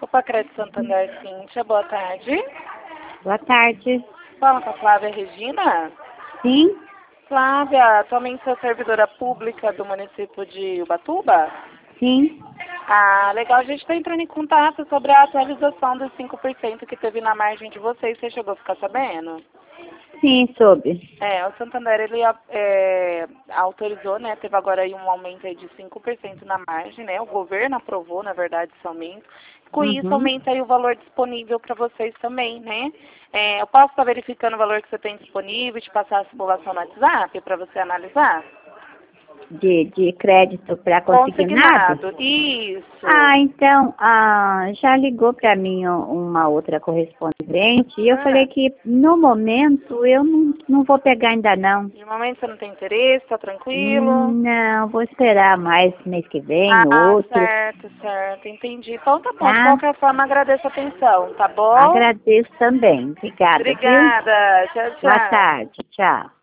Copa Crédito Santander, Cíntia, boa tarde. Boa tarde. Fala com a Flávia Regina. Sim? Flávia, atualmente sou servidora pública do município de Ubatuba? Sim. Ah, legal, a gente está entrando em contato sobre a atualização dos 5% que teve na margem de vocês. Você chegou a ficar sabendo? Sim, soube. O Santander, ele autorizou, né, teve agora aí um aumento aí de 5% na margem, né, o governo aprovou, na verdade, esse aumento. Com isso, aumenta aí o valor disponível para vocês também, né. Eu posso estar verificando o valor que você tem disponível, te passar a simulação no WhatsApp para você analisar? De crédito para consignado? Consignado, isso. Então, já ligou para mim uma outra correspondente e eu falei que no momento eu não vou pegar ainda não. De momento você não tem interesse, tá tranquilo? Não, vou esperar mais mês que vem, outro. Certo, entendi. Então tá bom, de qualquer forma agradeço a atenção, tá bom? Agradeço também. Obrigada, viu? Obrigada, tchau, tchau. Boa tarde, tchau.